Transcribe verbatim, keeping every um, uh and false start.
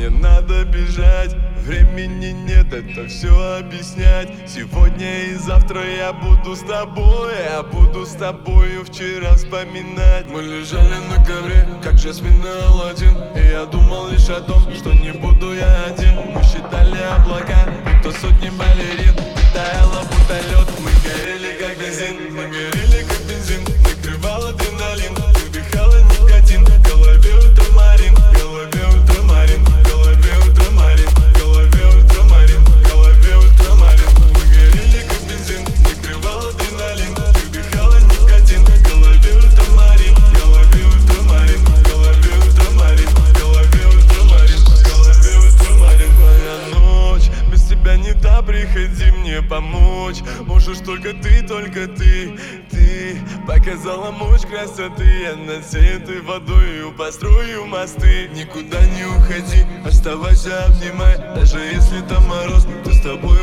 мне надо бежать. Времени нет, это все объяснять. Сегодня и завтра я буду с тобой, я буду с тобою вчера вспоминать. Мы лежали на ковре, как Жасмин и Аладдин, и я думал лишь о том, что не буду я один. Мы считали облака, будто сотни балерин. Таяла будто лед, мы горели как бензин. Мы горели как бензин, накрывал адреналин. Вдыхала никотин, в голове ультрамарин, в голове ультрамарин, в голове ультрамарин, в голове ультрамарин, в голове ультрамарин. Мы горели как бензин, накрывал адреналин. Вдыхала никотин, в голове ультрамарин, в голове ультрамарин, в голове ультрамарин, в голове ультрамарин, в голове ультрамарин. Моя ночь, без тебя не та, приходи мне помочь. Можешь только ты, только ты. Ты показала мощь красоты. Я над всей этой водой построю мосты. Никуда не уходи, оставайся, обнимай. Даже если там мороз, то с тобой